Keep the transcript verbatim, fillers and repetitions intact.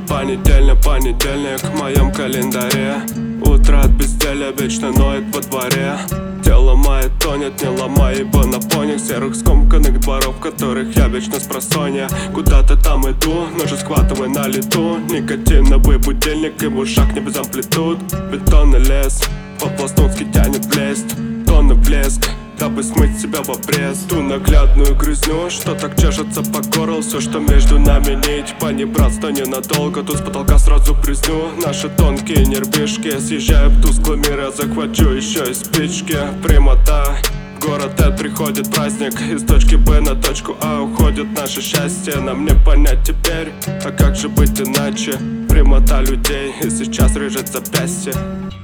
понедельник, понедельник в моем календаре. Утро от безделия вечно ноет во дворе. Тело мое тонет, не ломай его на поних серых скомканных дворов, в которых я вечно спросонья. Куда-то там иду, ножи схватывай на лету. Никотиновый будильник и в ушах не без амплитуд. Бетонный лес по-пластунски тянет в лесть. Тонны блеск, дабы смыть себя в обрез. Ту наглядную грызню, что так чешется по горлу. Все, что между нами нить, понебратство ненадолго. Тут с потолка сразу призню наши тонкие нервишки. Съезжаю в тусклый мир, я захвачу еще и спички. Прямота, в город Д приходит праздник. Из точки Б на точку А уходит наше счастье. Нам не понять теперь, а как же быть иначе? Прямота людей и сейчас режет запястье.